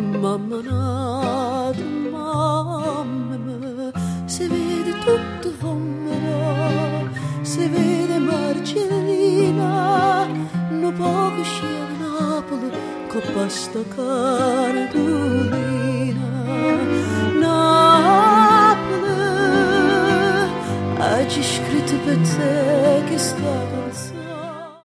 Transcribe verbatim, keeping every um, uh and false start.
mamma nata, mamma, si vede tutto fommero, si vede Marcellina, no poco scena Napoli, con pasta cara d'olio.